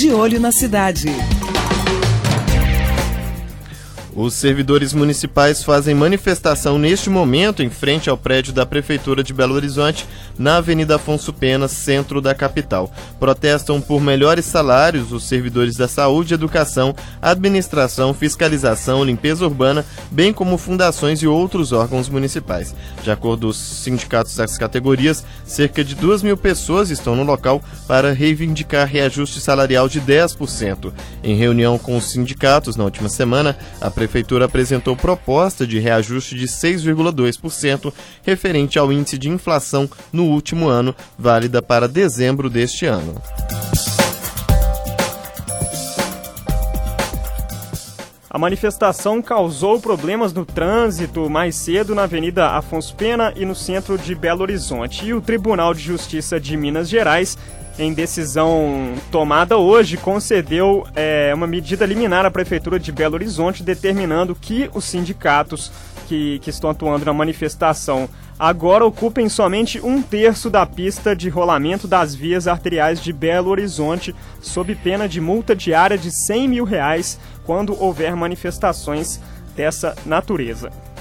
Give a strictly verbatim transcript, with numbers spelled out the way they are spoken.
De Olho na Cidade. Os servidores municipais fazem manifestação neste momento em frente ao prédio da Prefeitura de Belo Horizonte, na Avenida Afonso Pena, centro da capital. Protestam por melhores salários os servidores da saúde, educação, administração, fiscalização, limpeza urbana, bem como fundações e outros órgãos municipais. De acordo com os sindicatos das categorias, cerca de duas mil pessoas estão no local para reivindicar reajuste salarial de dez por cento. Em reunião com os sindicatos na última semana, a A Prefeitura apresentou proposta de reajuste de seis vírgula dois por cento referente ao índice de inflação no último ano, válida para dezembro deste ano. A manifestação causou problemas no trânsito mais cedo na Avenida Afonso Pena e no centro de Belo Horizonte. E o Tribunal de Justiça de Minas Gerais, em decisão tomada hoje, concedeu é, uma medida liminar à Prefeitura de Belo Horizonte, determinando que os sindicatos que, que estão atuando na manifestação agora ocupem somente um terço da pista de rolamento das vias arteriais de Belo Horizonte, sob pena de multa diária de cem mil reais quando houver manifestações dessa natureza.